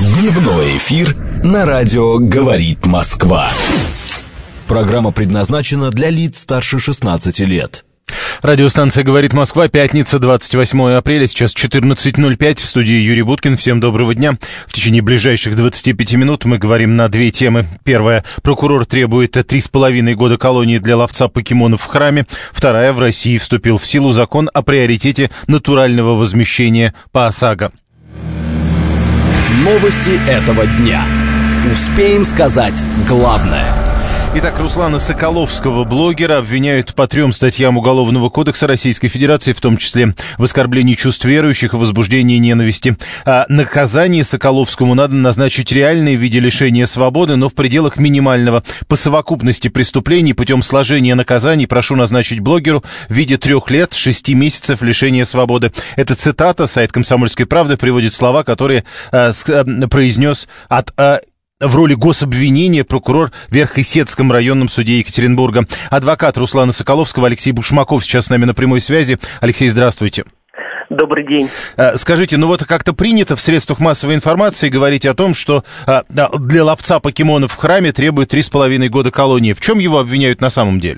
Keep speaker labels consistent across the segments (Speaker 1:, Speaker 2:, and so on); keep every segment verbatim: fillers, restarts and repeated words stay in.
Speaker 1: Дневной эфир на радио «Говорит Москва». Программа предназначена для лиц старше шестнадцати лет.
Speaker 2: Радиостанция «Говорит Москва», пятница, двадцать восьмое апреля, сейчас четырнадцать ноль пять, в студии Юрий Буткин. Всем доброго дня. В течение ближайших двадцати пяти минут мы говорим на две темы. Первая. Прокурор требует три с половиной года колонии для ловца покемонов в храме. Вторая. В России вступил в силу закон о приоритете натурального возмещения по ОСАГО.
Speaker 1: Новости этого дня. Успеем сказать главное.
Speaker 2: Итак, Руслана Соколовского, блогера, обвиняют по трем статьям Уголовного кодекса Российской Федерации, в том числе в оскорблении чувств верующих и возбуждении ненависти. А наказание Соколовскому надо назначить реальное в виде лишения свободы, но в пределах минимального. По совокупности преступлений путем сложения наказаний прошу назначить блогеру в виде трех лет, шести месяцев лишения свободы. Это цитата, сайт «Комсомольской правды» приводит слова, которые а, с, а, произнес от... А, в роли гособвинения прокурор в Верхесецком районном суде Екатеринбурга. Адвокат Руслана Соколовского Алексей Бушмаков сейчас с нами на прямой связи. Алексей, здравствуйте.
Speaker 3: Добрый день.
Speaker 2: Скажите, ну вот как-то принято в средствах массовой информации говорить о том, что для ловца покемонов в храме требуют три с половиной года колонии. В чем его обвиняют на самом деле?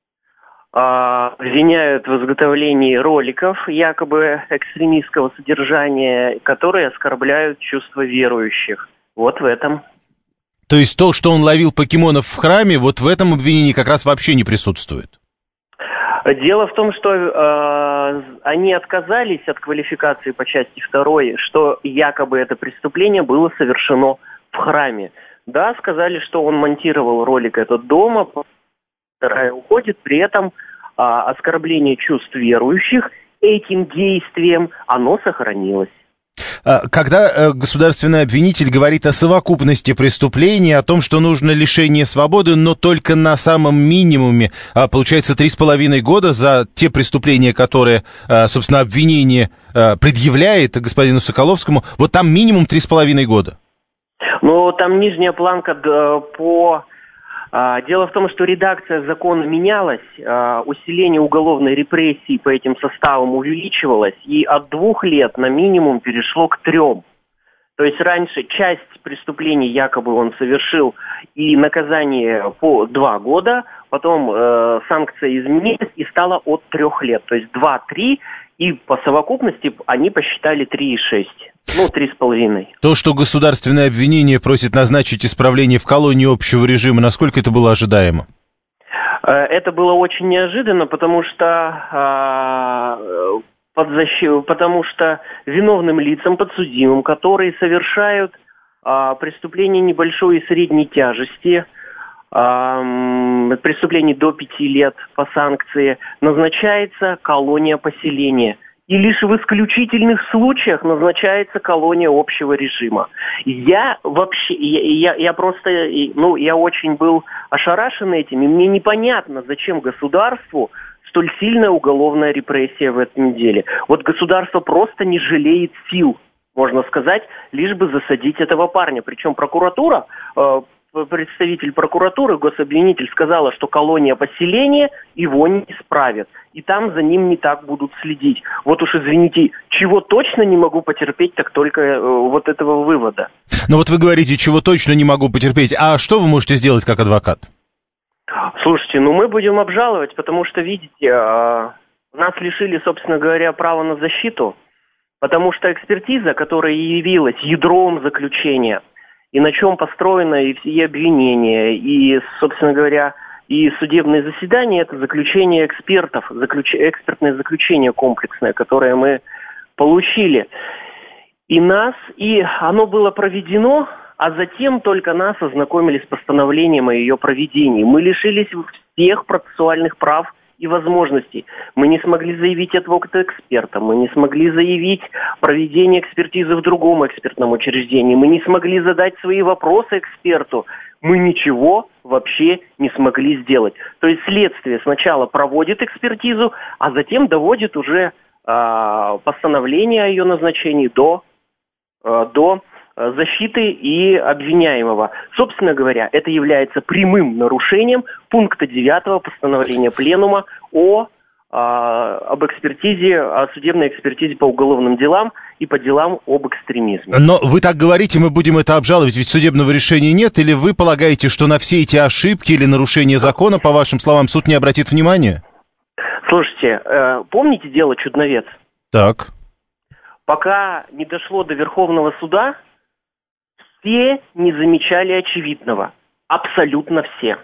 Speaker 3: Обвиняют в изготовлении роликов якобы экстремистского содержания, которые оскорбляют чувства верующих. Вот в этом.
Speaker 2: То есть то, что он ловил покемонов в храме, вот в этом обвинении как раз вообще не присутствует?
Speaker 3: Дело в том, что э, они отказались от квалификации по части второй, что якобы это преступление было совершено в храме. Да, сказали, что он монтировал ролик этот дома, вторая уходит, при этом э, оскорбление чувств верующих этим действием, оно сохранилось.
Speaker 2: Когда государственный обвинитель говорит о совокупности преступлений, о том, что нужно лишение свободы, но только на самом минимуме, получается, три с половиной года за те преступления, которые, собственно, обвинение предъявляет господину Соколовскому, вот там минимум три с половиной года.
Speaker 3: Ну, там нижняя планка по... Дело в том, что редакция закона менялась, усиление уголовной репрессии по этим составам увеличивалось, и от двух лет на минимум перешло к трем. То есть раньше часть преступлений якобы он совершил, и наказание по два года, потом э, санкция изменилась и стала от трех лет. То есть два-три, и по совокупности они посчитали три и шесть. Ну, три с половиной.
Speaker 2: То, что государственное обвинение просит назначить исправление в колонии общего режима, насколько это было ожидаемо?
Speaker 3: Это было очень неожиданно, потому что, э, под защ... потому что виновным лицам, подсудимым, которые совершают э, преступления небольшой и средней тяжести, э, преступлений до пяти лет по санкции, назначается колония поселения. И лишь в исключительных случаях назначается колония общего режима. Я вообще, я, я, я просто, ну, я очень был ошарашен этим, и мне непонятно, зачем государству столь сильная уголовная репрессия в этом деле. Вот государство просто не жалеет сил, можно сказать, лишь бы засадить этого парня. Причем прокуратура... Э, представитель прокуратуры, гособвинитель, сказала, что колония поселения его не исправит. И там за ним не так будут следить. Вот уж извините, чего точно не могу потерпеть, так только э, вот этого вывода.
Speaker 2: Ну вот вы говорите, чего точно не могу потерпеть. А что вы можете сделать как адвокат?
Speaker 3: Слушайте, ну мы будем обжаловать, потому что, видите, э, нас лишили, собственно говоря, права на защиту, потому что экспертиза, которая явилась ядром заключения, и на чем построено и все обвинения, и, собственно говоря, и судебные заседания, это заключение экспертов, заключ... экспертное заключение комплексное, которое мы получили. И нас, и оно было проведено, а затем только нас ознакомили с постановлением о ее проведении. Мы лишились всех процессуальных прав и возможностей. Мы не смогли заявить адвоката эксперта, мы не смогли заявить проведение экспертизы в другом экспертном учреждении, мы не смогли задать свои вопросы эксперту, мы ничего вообще не смогли сделать. То есть следствие сначала проводит экспертизу, а затем доводит уже э, постановление о ее назначении до, э, до защиты и обвиняемого. Собственно говоря, это является прямым нарушением пункта девятого постановления Пленума о об экспертизе, о судебной экспертизе по уголовным делам и по делам об экстремизме.
Speaker 2: Но вы так говорите, мы будем это обжаловать, ведь судебного решения нет, или вы полагаете, что на все эти ошибки или нарушения закона, по вашим словам, суд не обратит внимания?
Speaker 3: Слушайте, помните дело Чудновец?
Speaker 2: Так.
Speaker 3: Пока не дошло до Верховного суда, все не замечали очевидного. Абсолютно все.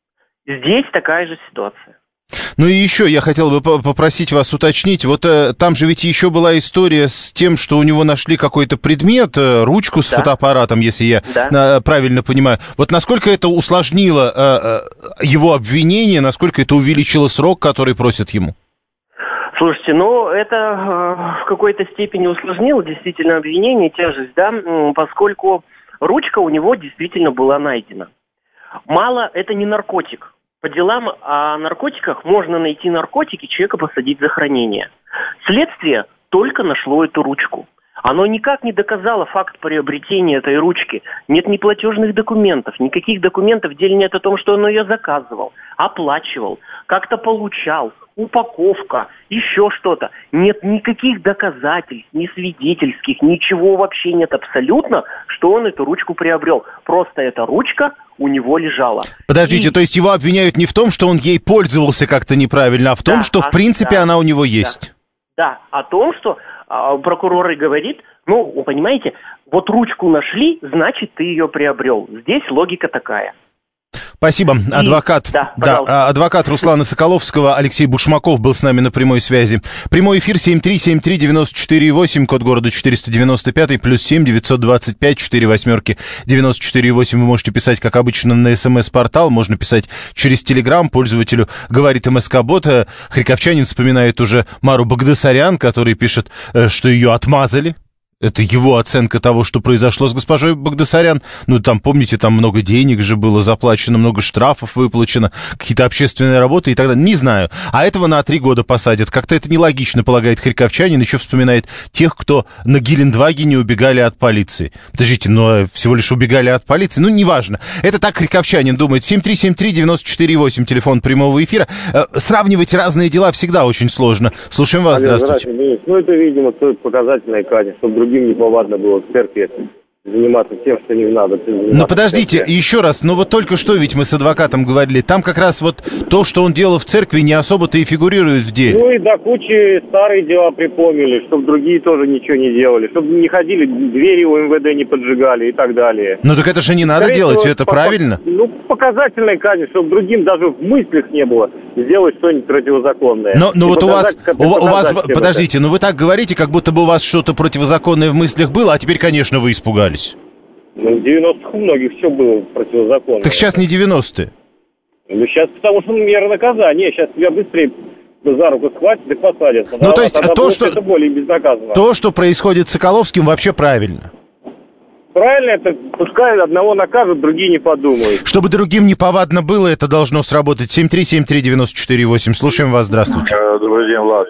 Speaker 3: Здесь такая же ситуация.
Speaker 2: Ну и еще я хотел бы попросить вас уточнить, вот э, там же ведь еще была история с тем, что у него нашли какой-то предмет, э, ручку с да. фотоаппаратом, если я да. э, правильно понимаю. Вот насколько это усложнило э, э, его обвинение, насколько это увеличило срок, который просят ему?
Speaker 3: Слушайте, ну это э, в какой-то степени усложнило действительно обвинение, тяжесть, да, поскольку ручка у него действительно была найдена. Мало, это не наркотик. По делам о наркотиках можно найти наркотики, человека посадить за хранение. Следствие только нашло эту ручку. Оно никак не доказало факт приобретения этой ручки. Нет ни платежных документов, никаких документов в деле нет о том, что он ее заказывал, оплачивал, как-то получал, упаковка, еще что-то. Нет никаких доказательств, ни свидетельских, ничего вообще нет абсолютно, что он эту ручку приобрел. Просто эта ручка у него лежала.
Speaker 2: Подождите, и... то есть его обвиняют не в том, что он ей пользовался как-то неправильно, а в том, да, что а, в принципе да, она у него есть?
Speaker 3: Да, да, о том, что а, прокурор и говорит, ну, вы понимаете, вот ручку нашли, значит, ты ее приобрел. Здесь логика такая.
Speaker 2: Спасибо. И... Адвокат,
Speaker 3: да,
Speaker 2: да, адвокат Руслана Соколовского Алексей Бушмаков был с нами на прямой связи. Прямой эфир семь три семь три девять четыре восемь, код города четыреста девяносто пять, плюс семь девятьсот двадцать пять четыре восьмерки девяносто четыре восемь. Вы можете писать, как обычно, на СМС-портал, можно писать через Телеграм. Пользователю говорит МСК-бот. Харьковчанин вспоминает уже Мару Багдасарян, который пишет, что ее отмазали. Это его оценка того, что произошло с госпожой Багдасарян. Ну, там, помните, там много денег же было заплачено, много штрафов выплачено, какие-то общественные работы и так далее. Не знаю. А этого на три года посадят. Как-то это нелогично, полагает харьковчанин. Еще вспоминает тех, кто на Гелендвагене убегали от полиции. Подождите, но всего лишь убегали от полиции? Ну, неважно. Это так харьковчанин думает. семь три семь три девять четыре восемь, телефон прямого эфира. Сравнивать разные дела всегда очень сложно. Слушаем вас.
Speaker 4: Алло,
Speaker 2: здравствуйте.
Speaker 4: здравствуйте. Ну, это, видимо, стоит показательное качество, чтобы другим неповадно было в церкви заниматься тем, что не надо.
Speaker 2: Но подождите, еще раз, ну вот только что ведь мы с адвокатом говорили, там как раз вот то, что он делал в церкви, не особо-то и фигурирует в деле.
Speaker 4: Ну и до кучи старые дела припомнили, чтобы другие тоже ничего не делали, чтобы не ходили, двери у МВД не поджигали и так далее.
Speaker 2: Ну так это же не надо Скорее делать, всего, это по- правильно?
Speaker 4: Ну, показательное качество, чтобы другим даже в мыслях не было сделать что-нибудь противозаконное.
Speaker 2: Но, но вот у вас, у, у вас, подождите, ну вы так говорите, как будто бы у вас что-то противозаконное в мыслях было, а теперь, конечно, вы испугались.
Speaker 4: Ну, в девяностых у многих все было противозаконно.
Speaker 2: Так сейчас не девяностые.
Speaker 4: Ну, сейчас потому что мера наказания. Сейчас тебя быстрее за руку схватят и посадят.
Speaker 2: Ну, то есть то, что,
Speaker 4: это более безнаказанно.
Speaker 2: То, что происходит с Соколовским, вообще правильно.
Speaker 4: Правильно, это пускай одного накажут, другие не подумают.
Speaker 2: Чтобы другим неповадно было, это должно сработать. семь три семь три девять четыре восемь. Слушаем вас, здравствуйте.
Speaker 5: Добрый день, Влад.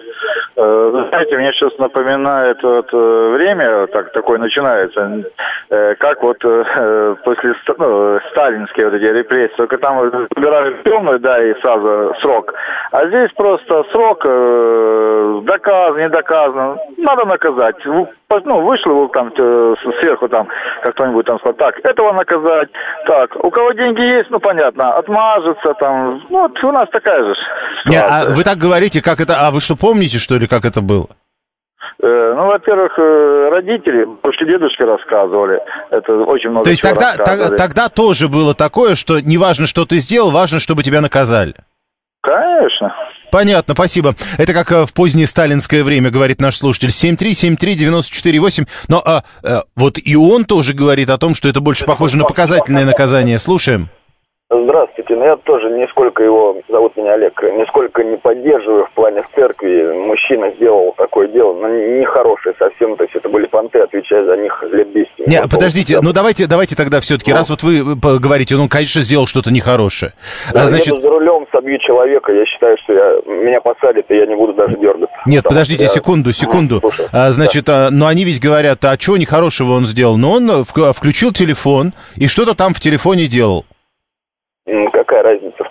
Speaker 5: Знаете, мне сейчас напоминает вот время, так, такое начинается, как вот после ну, сталинские вот эти репрессии, только там убирали темную, да, и сразу срок. А здесь просто срок доказан, не доказан, надо наказать. Ну, вышло там сверху там, как кто-нибудь там сказал, так, этого наказать, так, у кого деньги есть, ну, понятно, отмажется там, ну, вот у нас такая же ситуация.
Speaker 2: Не, а вы так говорите, как это, а вы что, помните, что ли, как это было?
Speaker 5: Э, ну, во-первых, родители, после дедушки рассказывали, это очень много.
Speaker 2: То есть тогда, тогда, тогда тоже было такое, что не важно, что ты сделал, важно, чтобы тебя наказали?
Speaker 5: Конечно.
Speaker 2: Понятно, спасибо. Это как в позднее сталинское время, говорит наш слушатель. семь три семь три девять четыре восемь. Но а, а, вот и он тоже говорит о том, что это больше похоже на показательное наказание. Слушаем.
Speaker 6: Здравствуйте, ну я тоже нисколько его, зовут меня Олег, нисколько не поддерживаю в плане в церкви. Мужчина сделал такое дело, но нехорошее совсем, то есть это были понты, отвечая за них лет десять.
Speaker 2: Не, подождите, ну давайте, давайте тогда все-таки, ну, раз вот вы говорите, он, конечно, сделал что-то нехорошее.
Speaker 6: Да,
Speaker 2: а, значит...
Speaker 6: еду за рулем, собью человека, я считаю, что я, меня посадят, и я не буду даже дергаться.
Speaker 2: Нет, подождите, я... секунду, секунду. Ну, а, значит, да. а, ну они ведь говорят, а чего нехорошего он сделал? Но он включил телефон и что-то там в телефоне делал.
Speaker 6: Какая разница?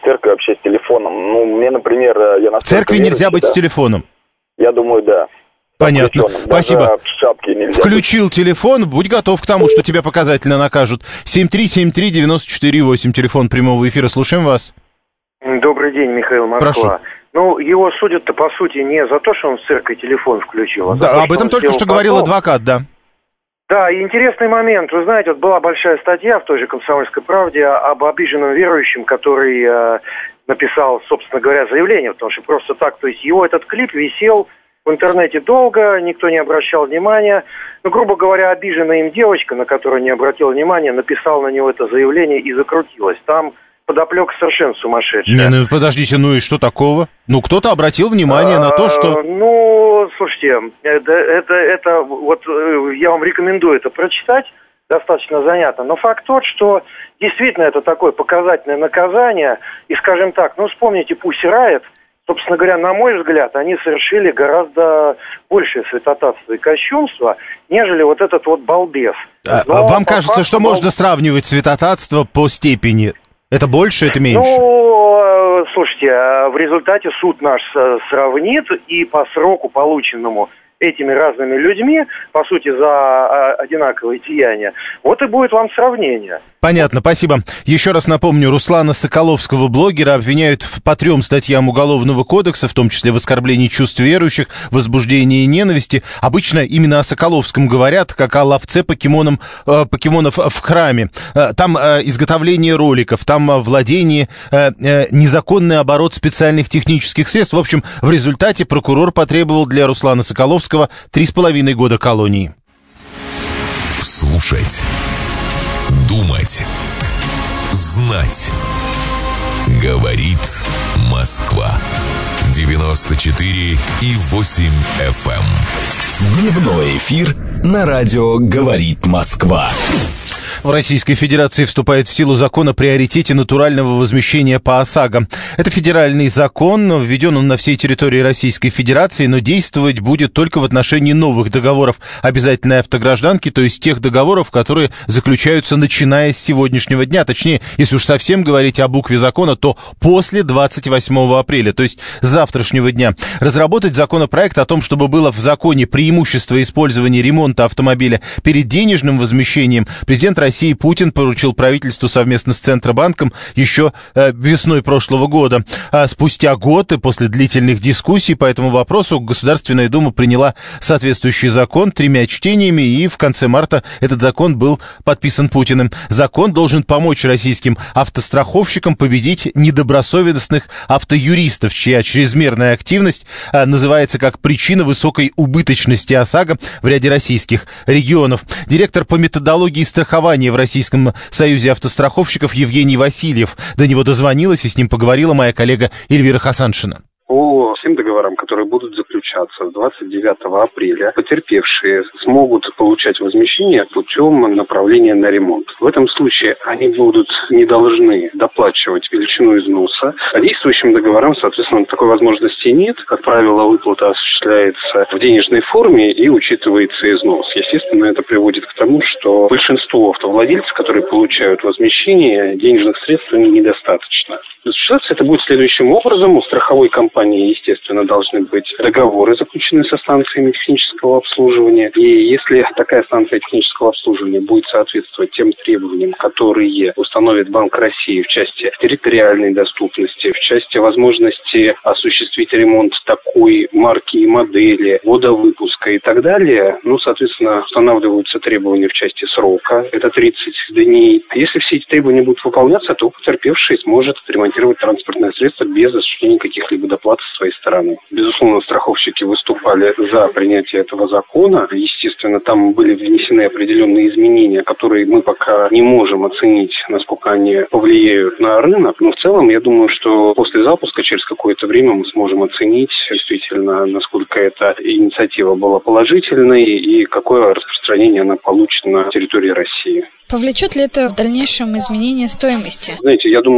Speaker 6: в церкви вообще с телефоном. Ну, мне, например, я на
Speaker 2: В церкви нельзя быть да? с телефоном?
Speaker 6: Я думаю, да.
Speaker 2: Понятно. Спасибо.
Speaker 6: Нельзя.
Speaker 2: Включил телефон, будь готов к тому, что тебя показательно накажут. семь три семь три девять четыре восемь, телефон прямого эфира. Слушаем вас.
Speaker 7: Добрый день, Михаил, Москва.
Speaker 2: Прошу.
Speaker 7: Ну, его судят-то, по сути, не за то, что он в церкви телефон включил, а за
Speaker 2: да,
Speaker 7: то,
Speaker 2: об этом только что
Speaker 7: потом.
Speaker 2: говорил адвокат, да.
Speaker 7: Да, и интересный момент. Вы знаете, вот была большая статья в той же «Комсомольской правде» об обиженном верующем, который э, написал, собственно говоря, заявление, потому что просто так, то есть его этот клип висел в интернете долго, никто не обращал внимания. Ну, грубо говоря, обиженная им девочка, на которую не обратила внимания, написала на него это заявление и закрутилась. Там подоплека совершенно сумасшедшая.
Speaker 2: Не, ну подождите, ну и что такого? Ну, кто-то обратил внимание на то, что...
Speaker 7: Ну, слушайте, это, это, это вот я вам рекомендую это прочитать, достаточно занятно. Но факт тот, что действительно это такое показательное наказание. И, скажем так, ну, вспомните Pussy Riot. Собственно говоря, на мой взгляд, они совершили гораздо большее святотатство и кощунство, нежели вот этот вот балбес.
Speaker 2: Но вам кажется, факту, что бал... можно сравнивать святотатство по степени? Это больше, это меньше?
Speaker 7: Ну, слушайте, в результате суд наш сравнит, и по сроку, полученному этими разными людьми, по сути, за одинаковые деяния, вот и будет вам сравнение.
Speaker 2: Понятно, спасибо. Еще раз напомню, Руслана Соколовского, блогера, обвиняют по трем статьям Уголовного кодекса, в том числе в оскорблении чувств верующих, возбуждении ненависти. Обычно именно о Соколовском говорят, как о ловце покемоном, э, покемонов в храме. Э, там э, изготовление роликов, там э, владение, э, э, незаконный оборот специальных технических средств. В общем, в результате прокурор потребовал для Руслана Соколовского три с половиной года колонии.
Speaker 1: Слушать. Думать. Знать. Говорит Москва. девяносто четыре и восемь эф эм. Дневной эфир на радио «Говорит Москва».
Speaker 2: В Российской Федерации вступает в силу закон о приоритете натурального возмещения по ОСАГО. Это федеральный закон, введен он на всей территории Российской Федерации, но действовать будет только в отношении новых договоров обязательной автогражданки, то есть тех договоров, которые заключаются начиная с сегодняшнего дня. Точнее, если уж совсем говорить о букве закона, то после двадцать восьмого апреля, то есть с завтрашнего дня. Разработать законопроект о том, чтобы было в законе преимущество использования ремонта автомобиля перед денежным возмещением, президент России России Путин поручил правительству совместно с Центробанком еще э, весной прошлого года. А спустя год и после длительных дискуссий по этому вопросу Государственная Дума приняла соответствующий закон тремя чтениями, и в конце марта этот закон был подписан Путиным. Закон должен помочь российским автостраховщикам победить недобросовестных автоюристов, чья чрезмерная активность э, называется как причина высокой убыточности ОСАГО в ряде российских регионов. Директор по методологии страхования в Российском союзе автостраховщиков Евгений Васильев. До него дозвонилась, и с ним поговорила моя коллега Эльвира Хасаншина.
Speaker 8: По всем договорам, которые будут заключаться с двадцать девятого апреля, потерпевшие смогут получать возмещение путем направления на ремонт. В этом случае они будут не должны доплачивать величину износа. По действующим договорам, соответственно, такой возможности нет. Как правило, выплата осуществляется в денежной форме и учитывается износ. Естественно, это приводит к тому, что большинству автовладельцев, которые получают возмещение, денежных средств недостаточно. Осуществляться это будет следующим образом. У страховой компании, естественно, должны быть договоры, заключенные со станциями технического обслуживания. И если такая станция технического обслуживания будет соответствовать тем требованиям, которые установит Банк России в части территориальной доступности, в части возможности осуществить ремонт такой марки и модели, года выпуска и так далее, ну, соответственно, устанавливаются требования в части срока, это тридцать дней. Если все эти требования будут выполняться, то потерпевший сможет отремонтировать транспортное средство без осуществления каких-либо доплат с своей стороны. Безусловно, страховщики выступали за принятие этого закона. Естественно, там были внесены определенные изменения, которые мы пока не можем оценить, насколько они повлияют на рынок. Но в целом, я думаю, что после запуска, через какое-то время мы сможем оценить действительно, насколько эта инициатива была положительной и какое распространение она получит на территории России.
Speaker 9: Повлечет ли это в дальнейшем изменение стоимости?
Speaker 8: Знаете, я думаю, что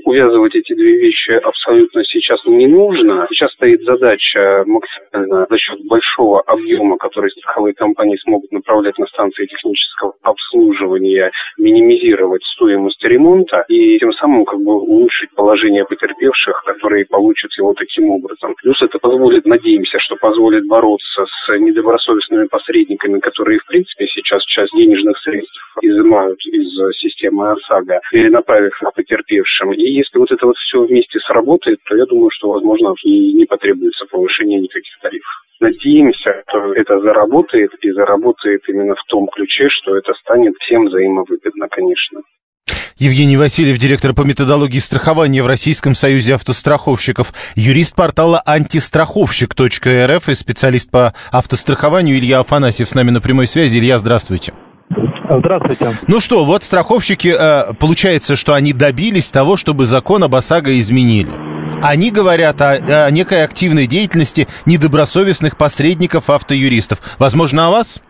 Speaker 8: увязывать эти две вещи абсолютно сейчас не нужно. Сейчас стоит задача максимально за счет большого объема, который страховые компании смогут направлять на станции технического обслуживания, минимизировать стоимость ремонта и тем самым как бы улучшить положение потерпевших, которые получат его таким образом. Плюс это позволит, надеемся, что позволит бороться с недобросовестными посредниками, которые в принципе сейчас часть денежных средств изымают из системы ОСАГО, перенаправив их потерпевшим. И если вот это вот все вместе сработает, то я думаю, что, возможно, и не потребуется повышения никаких тарифов. Надеемся, что это заработает, и заработает именно в том ключе, что это станет всем взаимовыгодно, конечно.
Speaker 2: Евгений Васильев, директор по методологии страхования в Российском союзе автостраховщиков, юрист портала антистраховщик точка эр эф и специалист по автострахованию Илья Афанасьев с нами на прямой связи. Илья, здравствуйте.
Speaker 9: Здравствуйте.
Speaker 2: Ну что, вот страховщики, получается, что они добились того, чтобы закон об ОСАГО изменили. Они говорят о, о некой активной деятельности недобросовестных посредников автоюристов. Возможно, о вас?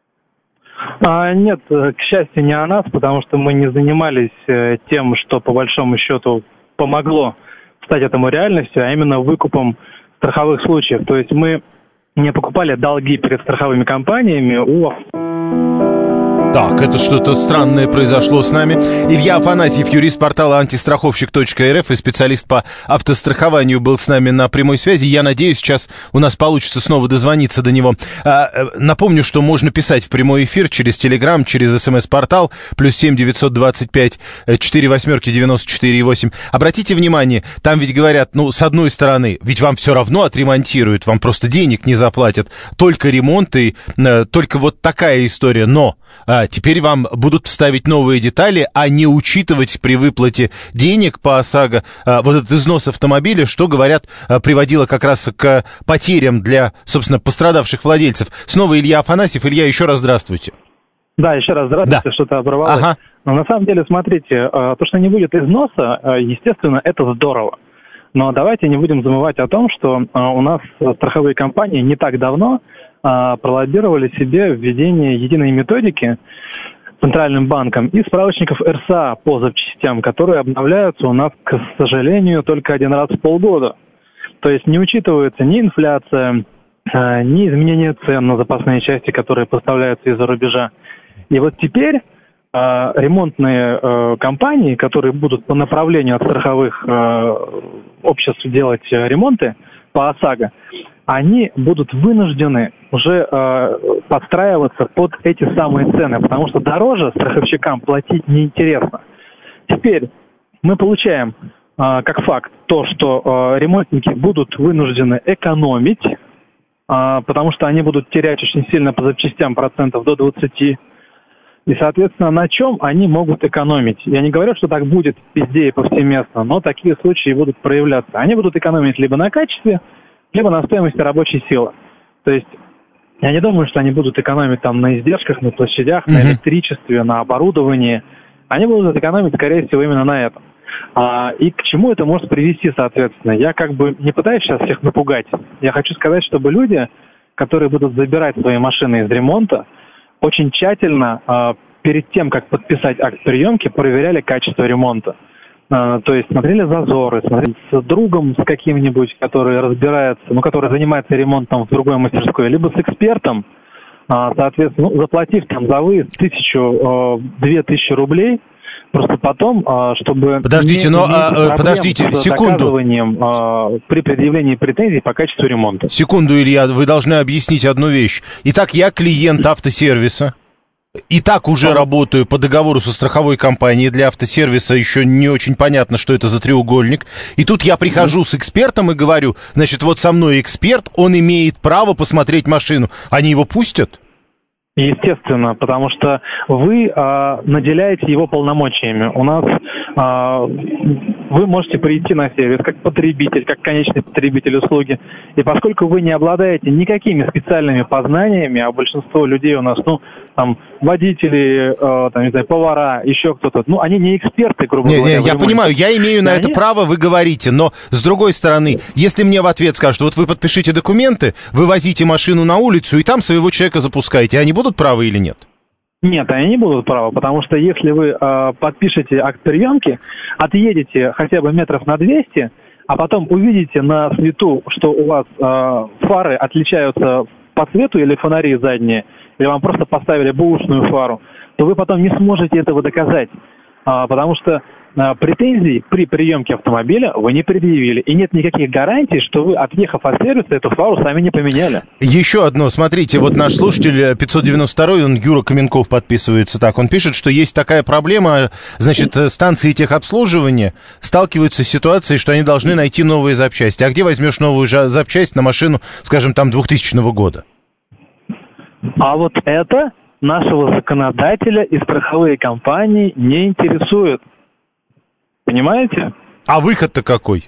Speaker 9: А, нет, к счастью, не о нас, потому что мы не занимались тем, что по большому счету помогло стать этому реальностью, а именно выкупом страховых случаев. То есть мы не покупали долги перед страховыми компаниями у...
Speaker 2: Так, это что-то странное произошло с нами. Илья Афанасьев, юрист портала антистраховщик точка эр эф и специалист по автострахованию, был с нами на прямой связи. Я надеюсь, сейчас у нас получится снова дозвониться до него. А, напомню, что можно писать в прямой эфир через Телеграм, через СМС-портал, плюс семь девятьсот двадцать пять четыре восьмерки девяносто четыре восемь. Обратите внимание, там ведь говорят, ну, с одной стороны, ведь вам все равно отремонтируют, вам просто денег не заплатят, только ремонт и э, только вот такая история, но... Теперь вам будут ставить новые детали, а не учитывать при выплате денег по ОСАГО вот этот износ автомобиля, что, говорят, приводило как раз к потерям для, собственно, пострадавших владельцев. Снова Илья Афанасьев. Илья, еще раз здравствуйте.
Speaker 9: Да, еще раз здравствуйте, да. Что-то оборвалось. Ага. Но на самом деле, смотрите, то, что не будет износа, естественно, это здорово. Но давайте не будем забывать о том, что у нас страховые компании не так давно пролоббировали себе введение единой методики Центральным банком и справочников эр эс а по запчастям, которые обновляются у нас, к сожалению, только один раз в полгода. То есть не учитывается ни инфляция, ни изменение цен на запасные части, которые поставляются из-за рубежа. И вот теперь ремонтные компании, которые будут по направлению от страховых обществ делать ремонты по ОСАГО, они будут вынуждены уже э, подстраиваться под эти самые цены, потому что дороже страховщикам платить неинтересно. Теперь мы получаем э, как факт то, что э, ремонтники будут вынуждены экономить, э, потому что они будут терять очень сильно по запчастям процентов до двадцати. И, соответственно, на чем они могут экономить? Я не говорю, что так будет везде и повсеместно, но такие случаи будут проявляться. Они будут экономить либо на качестве, либо на стоимости рабочей силы. То есть я не думаю, что они будут экономить там на издержках, на площадях, mm-hmm. на электричестве, на оборудовании. Они будут экономить, скорее всего, именно на этом. А, и к чему это может привести, соответственно? Я как бы не пытаюсь сейчас всех напугать. Я хочу сказать, чтобы люди, которые будут забирать свои машины из ремонта, очень тщательно а, перед тем, как подписать акт приемки, проверяли качество ремонта. То есть смотрели зазоры, смотрели с другом с каким-нибудь, который разбирается, ну, который занимается ремонтом в другой мастерской, либо с экспертом, соответственно, ну, заплатив там за выезд тысячу, две тысячи рублей, просто потом, чтобы...
Speaker 2: Подождите,
Speaker 9: не,
Speaker 2: но,
Speaker 9: не
Speaker 2: а, подождите, секунду.
Speaker 9: При предъявлении претензий по качеству ремонта.
Speaker 2: Секунду, Илья, вы должны объяснить одну вещь. Итак, я клиент автосервиса. И так уже а. работаю по договору со страховой компанией. Для автосервиса еще не очень понятно, что это за треугольник. И тут я прихожу с экспертом и говорю, значит, вот со мной эксперт, он имеет право посмотреть машину. Они его пустят?
Speaker 9: Естественно, потому что вы а, наделяете его полномочиями. У нас а, вы можете прийти на сервис как потребитель, как конечный потребитель услуги. И поскольку вы не обладаете никакими специальными познаниями, а большинство людей у нас, ну, там, водители, э, там, не знаю, повара, еще кто-то, ну, они не эксперты, грубо
Speaker 2: не,
Speaker 9: говоря.
Speaker 2: Не, я понимаю, я имею на они... это право, вы говорите, но, с другой стороны, если мне в ответ скажут, вот вы подпишите документы, вывозите машину на улицу и там своего человека запускаете, они будут правы или нет?
Speaker 9: Нет, они не будут правы, потому что если вы э, подпишете акт приемки, отъедете хотя бы метров на двести, а потом увидите на свету, что у вас э, фары отличаются по цвету или фонари задние, или вам просто поставили бэушную фару, то вы потом не сможете этого доказать, э, потому что э, претензий при приемке автомобиля вы не предъявили. И нет никаких гарантий, что вы, отъехав от сервиса, эту фару сами не поменяли.
Speaker 2: Еще одно, смотрите, вот наш слушатель пятьсот девяносто второй, он Юра Каменков подписывается так, он пишет, что есть такая проблема, значит, станции техобслуживания сталкиваются с ситуацией, что они должны найти новые запчасти. А где возьмешь новую запчасть на машину, скажем, там двухтысячного года?
Speaker 9: А вот это нашего законодателя и страховые компании не интересует. Понимаете?
Speaker 2: А выход-то какой?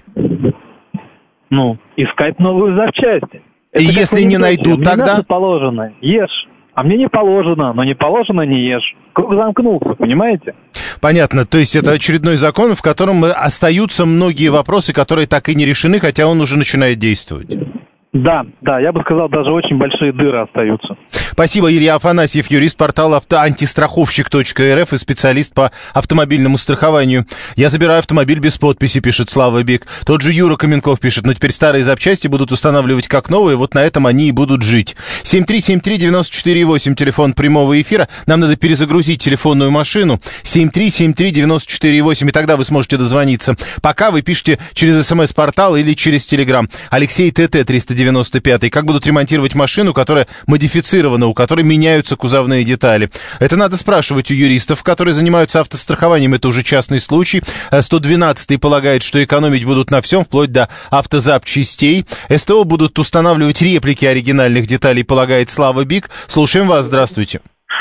Speaker 9: Ну, искать новую запчасть.
Speaker 2: И
Speaker 9: это
Speaker 2: если не найдут,
Speaker 9: мне
Speaker 2: тогда?
Speaker 9: Положено, ешь. А мне не положено, но не положено, не ешь. Круг замкнулся, понимаете?
Speaker 2: Понятно, то есть это очередной закон, в котором остаются многие вопросы, которые так и не решены, хотя он уже начинает действовать.
Speaker 9: Да, да, я бы сказал, даже очень большие дыры остаются.
Speaker 2: Спасибо, Илья Афанасьев, юрист портала авто антистраховщик точка эр эф и специалист по автомобильному страхованию. Я забираю автомобиль без подписи, пишет Слава Бик. Тот же Юра Каменков пишет, но теперь старые запчасти будут устанавливать как новые, вот на этом они и будут жить. семь три семь три девять четыре восемь, телефон прямого эфира. Нам надо перезагрузить телефонную машину. семь три семь три девять четыре восемь, и тогда вы сможете дозвониться. Пока вы пишете через смс-портал или через Телеграм. Алексей ТТ триста девяносто пять. Как будут ремонтировать машину, которая модифицирована, у которой меняются кузовные детали? Это надо спрашивать у юристов, которые занимаются автострахованием. Это уже частный случай. сто двенадцатый полагает, что экономить будут на всем, вплоть до автозапчастей. СТО будут устанавливать реплики оригинальных деталей, полагает Слава Бик. Слушаем вас. Здравствуйте.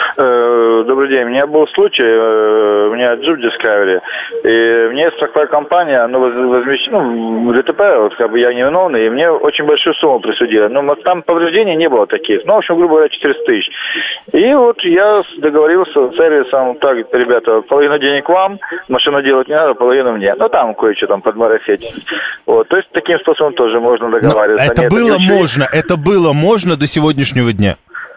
Speaker 5: Добрый день. У меня был случай, у меня Jeep Discovery, и мне страховая компания, ну, возмещена, ну, ДТП, вот, как бы я не виновный, и мне очень большую сумму присудили. Ну, там повреждений не было таких, ну, в общем, грубо говоря, четыреста тысяч. И вот я договорился с сервисом, так, ребята, половину денег вам, машину делать не надо, половину мне. Ну, там кое-что там подмарафеть. Вот, то есть таким способом тоже можно договариваться.
Speaker 2: Но это
Speaker 5: Нет,
Speaker 2: было
Speaker 5: это
Speaker 2: можно, это было можно до сегодняшнего дня.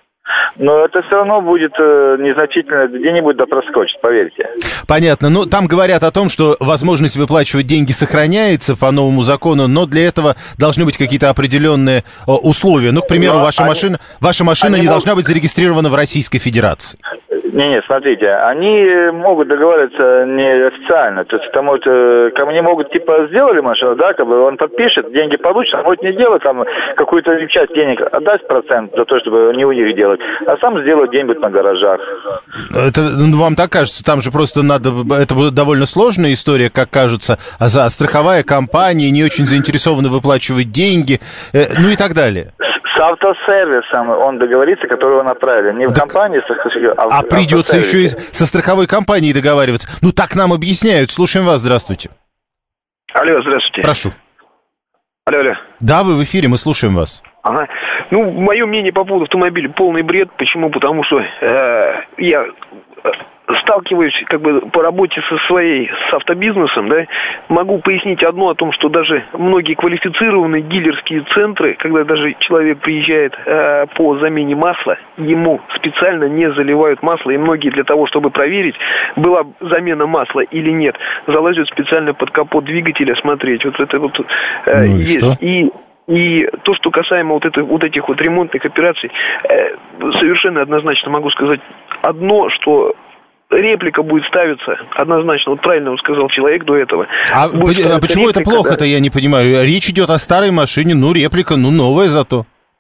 Speaker 5: Но это все равно будет э, незначительно, где-нибудь да проскочит, поверьте.
Speaker 2: Понятно. Ну, там говорят о том, что возможность выплачивать деньги сохраняется по новому закону, но для этого должны быть какие-то определенные о, условия. Ну, к примеру, но ваша они, машина, ваша машина не могут... должна быть зарегистрирована в Российской Федерации. Не-не,
Speaker 5: смотрите, они могут договариваться неофициально, то есть потому что ко мне могут, типа, сделали машину, да, как бы он подпишет, деньги получит, а может не делать, там, какую-то часть денег отдаст процент за то, чтобы не у них делать, а сам сделает где-нибудь на гаражах.
Speaker 2: Это, ну, вам так кажется, там же просто надо, это будет довольно сложная история, как кажется, а за страховая компания не очень заинтересована выплачивать деньги, э, ну и так далее.
Speaker 5: С автосервисом он договорится, который его направили. Не в так, компании, а,
Speaker 2: а в придется еще и со страховой компанией договариваться. Ну, так нам объясняют. Слушаем вас. Здравствуйте.
Speaker 10: Алло, здравствуйте.
Speaker 2: Прошу.
Speaker 10: Алло, алло.
Speaker 2: Да, вы в эфире, мы слушаем вас.
Speaker 10: Ага. Ну, мое мнение по поводу автомобиля полный бред. Почему? Потому что э, я... сталкиваюсь как бы по работе со своей, с автобизнесом, да, могу пояснить одно о том, что даже многие квалифицированные дилерские центры, когда даже человек приезжает э, по замене масла, ему специально не заливают масло, и многие для того, чтобы проверить, была замена масла или нет, залазят специально под капот двигателя смотреть. Вот это вот э, ну и есть. Что? И И то, что касаемо вот, это, вот этих вот ремонтных операций, э, совершенно однозначно могу сказать одно, что реплика будет ставиться, однозначно, вот правильно он сказал человек до этого.
Speaker 2: А, а почему реплика, это плохо-то, да? Я не понимаю. Речь идет о старой машине, ну, реплика, ну, новая зато.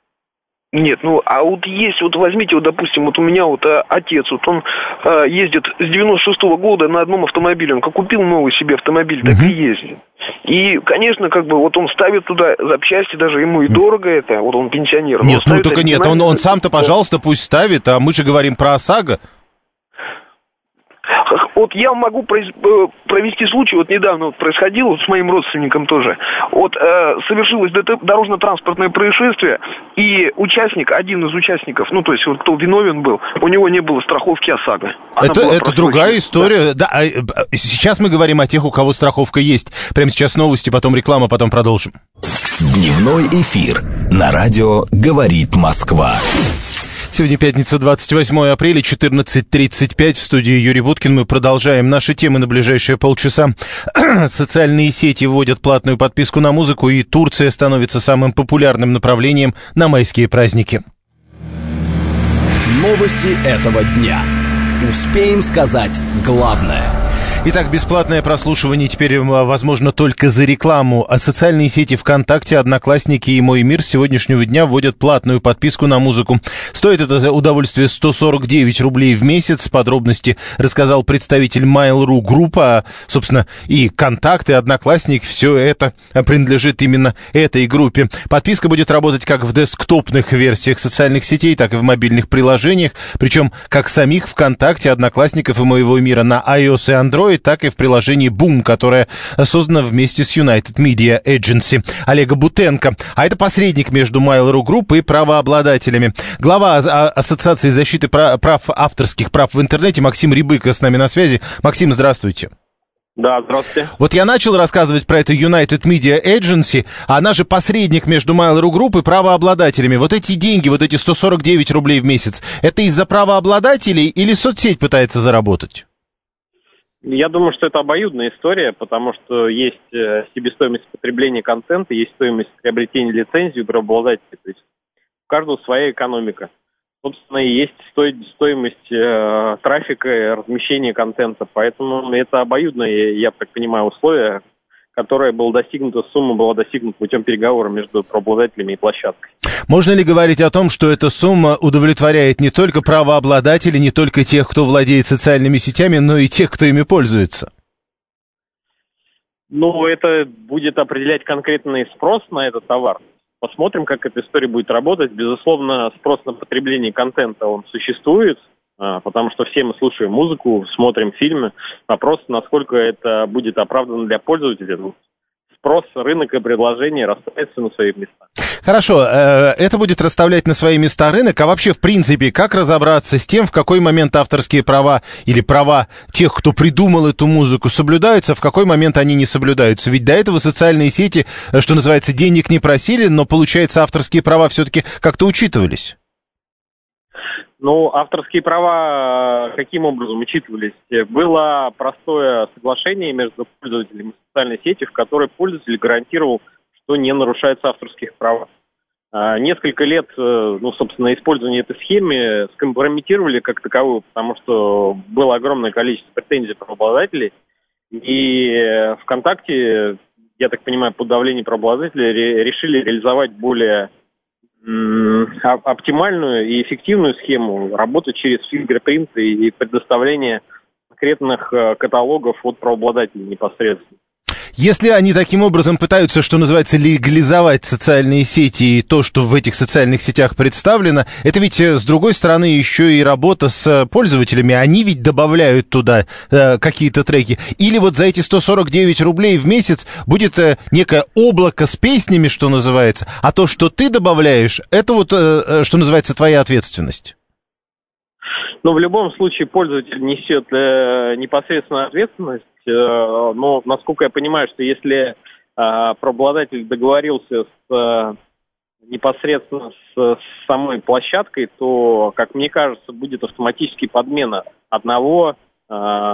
Speaker 10: Нет, ну, а вот есть, вот возьмите, вот, допустим, вот у меня вот а, отец, вот он а, ездит с девяносто шестого года на одном автомобиле, он как купил новый себе автомобиль, так uh-huh. и ездит. И, конечно, как бы, вот он ставит туда запчасти, даже ему и дорого это, вот он пенсионер.
Speaker 2: Нет, он ну, только нет, он, он сам-то, пожалуйста, пусть ставит, а мы же говорим про ОСАГО.
Speaker 10: Вот я могу провести случай, вот недавно вот происходило вот с моим родственником тоже. Вот э, совершилось дорожно-транспортное происшествие, и участник, один из участников, ну то есть вот кто виновен был, у него не было страховки ОСАГО.
Speaker 2: Это, это другая история. Да, а, сейчас мы говорим о тех, у кого страховка есть. Прямо сейчас новости, потом реклама, потом продолжим.
Speaker 1: Дневной эфир на радио «Говорит Москва».
Speaker 2: Сегодня пятница, двадцать восьмое апреля, четырнадцать тридцать пять. В студии Юрий Буткин. Мы продолжаем наши темы на ближайшие полчаса. Социальные сети вводят платную подписку на музыку, и Турция становится самым популярным направлением на майские праздники.
Speaker 1: Новости этого дня. Успеем сказать главное.
Speaker 2: Итак, бесплатное прослушивание теперь возможно только за рекламу. А социальные сети ВКонтакте, Одноклассники и Мой Мир с сегодняшнего дня вводят платную подписку на музыку. Стоит это за удовольствие сто сорок девять рублей в месяц. Подробности рассказал представитель Mail.ru Group. А, собственно, и Контакт, и Одноклассник, все это принадлежит именно этой группе. Подписка будет работать как в десктопных версиях социальных сетей, так и в мобильных приложениях. Причем как самих ВКонтакте, Одноклассников и Моего Мира на iOS и Android, так и в приложении Boom, которое создано вместе с United Media Agency Олега Бутенко. А это посредник между Mail.ru Group и правообладателями. Глава Ассоциации защиты прав, авторских прав в интернете Максим Рябыко с нами на связи. Максим, здравствуйте.
Speaker 11: Да, здравствуйте.
Speaker 2: Вот я начал рассказывать про эту United Media Agency, а она же посредник между Mail.ru Group и правообладателями. Вот эти деньги, вот эти сто сорок девять рублей в месяц, это из-за правообладателей или соцсеть пытается заработать?
Speaker 11: Я думаю, что это обоюдная история, потому что есть себестоимость потребления контента, есть стоимость приобретения лицензии у правообладателей. То есть у каждого своя экономика. Собственно, и есть стоимость э, трафика и размещения контента. Поэтому это обоюдное, я так понимаю, условие, которое было достигнуто, сумма была достигнута путем переговоров между правообладателями и площадкой.
Speaker 2: Можно ли говорить о том, что эта сумма удовлетворяет не только правообладателей, не только тех, кто владеет социальными сетями, но и тех, кто ими пользуется?
Speaker 11: Ну, это будет определять конкретный спрос на этот товар. Посмотрим, как эта история будет работать. Безусловно, спрос на потребление контента, он существует, потому что все мы слушаем музыку, смотрим фильмы. Вопрос, насколько это будет оправдано для пользователя. Спрос, рынок и предложение расставятся на свои места.
Speaker 2: Хорошо, это будет расставлять на свои места рынок, а вообще, в принципе, как разобраться с тем, в какой момент авторские права или права тех, кто придумал эту музыку, соблюдаются, в какой момент они не соблюдаются? Ведь до этого социальные сети, что называется, денег не просили, но, получается, авторские права все-таки как-то учитывались.
Speaker 11: Ну, авторские права каким образом учитывались? Было простое соглашение между пользователем и социальной сетью, в которой пользователь гарантировал, что не нарушаются авторских прав. Несколько лет, ну, собственно, использование этой схемы скомпрометировали как таковую, потому что было огромное количество претензий правообладателей. И ВКонтакте, я так понимаю, под давлением правообладателей решили реализовать более оптимальную и эффективную схему работы через фингерпринты и предоставление конкретных каталогов от правообладателей непосредственно.
Speaker 2: Если они таким образом пытаются, что называется, легализовать социальные сети и то, что в этих социальных сетях представлено, это ведь, с другой стороны, еще и работа с пользователями. Они ведь добавляют туда э, какие-то треки. Или вот за эти сто сорок девять рублей в месяц будет э, некое облако с песнями, что называется, а то, что ты добавляешь, это вот, э, что называется, твоя ответственность.
Speaker 11: Ну, в любом случае, пользователь несет э, непосредственную ответственность. Но, насколько я понимаю, что если э, правообладатель договорился с, э, непосредственно с, с самой площадкой, то, как мне кажется, будет автоматически подмена одного, э,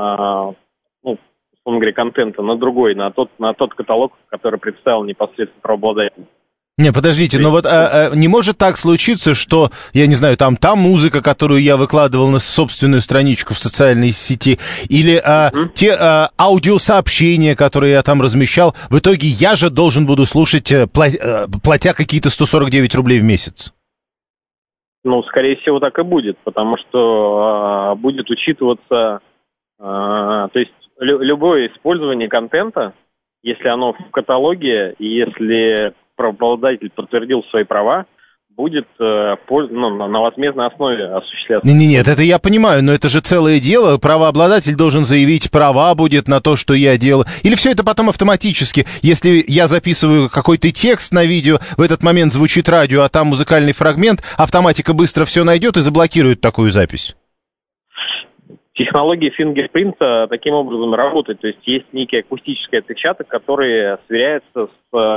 Speaker 11: ну, условно говоря, контента на другой, на тот, на тот каталог, который представил непосредственно правообладатель.
Speaker 2: Не, подождите, но вот а, а, не может так случиться, что, я не знаю, там та музыка, которую я выкладывал на собственную страничку в социальной сети, или а, mm-hmm. те а, аудиосообщения, которые я там размещал, в итоге я же должен буду слушать, платя, платя какие-то сто сорок девять рублей в месяц?
Speaker 11: Ну, скорее всего, так и будет, потому что а, будет учитываться, а, то есть лю- любое использование контента, если оно в каталоге, и если правообладатель подтвердил свои права, будет э, ну, на возмездной основе осуществляться.
Speaker 2: Не, не, нет, это я понимаю, но это же целое дело. Правообладатель должен заявить, права будет на то, что я делаю. Или все это потом автоматически? Если я записываю какой-то текст на видео, в этот момент звучит радио, а там музыкальный фрагмент, автоматика быстро все найдет и заблокирует такую запись.
Speaker 11: Технология фингерпринта таким образом работает. То есть есть некий акустический отпечаток, который сверяется с,